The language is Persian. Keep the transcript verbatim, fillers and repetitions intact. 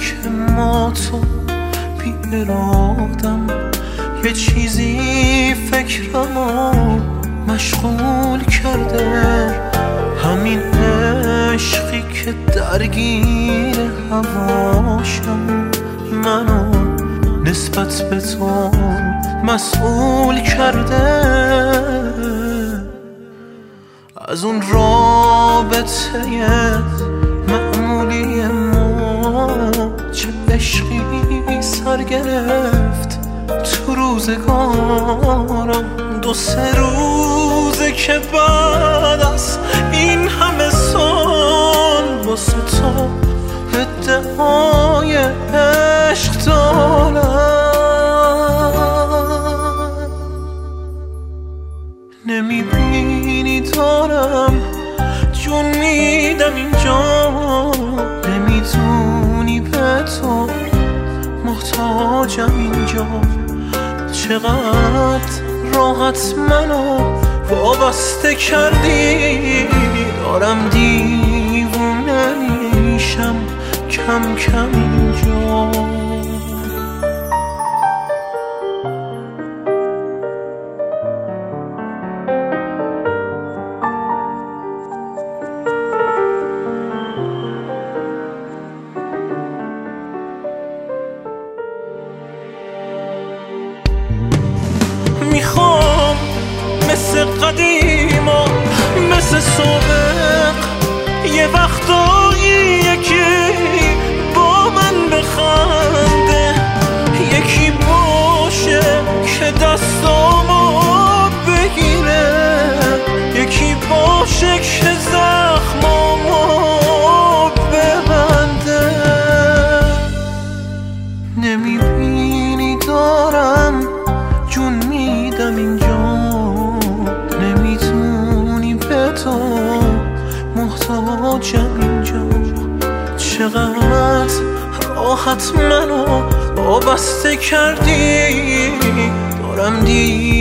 که ما تو بی ارادم یه چیزی فکرمو مشغول کرده، همین عشقی که درگیر هواشم منو نسبت به تو مسئول کرده. از اون رابطه معمولی ما چه عشقی سر گرفت تو روزگارم. دو سه روزه که بعد از این همه سال واسه تو ادعای عشق دارم. نمیبینی دارم جون میدم اینجا، نمیدونی به تو محتاجم اینجا. چقدر راحت منو وابسته کردی، دارم دیوونه میشم کم کم اینجا. میخوام مثل قدیما مثل سابق یه وقتایی یکی با من بخنده، یکی باشه که دستامو بگیره، یکی باشه که زخمامو ببنده. نمیبینی دارم جون میدم اینجا، نمیتونی به تو محتاجم اینجا. چقدر راحت منو وابسته کردی، دارم دی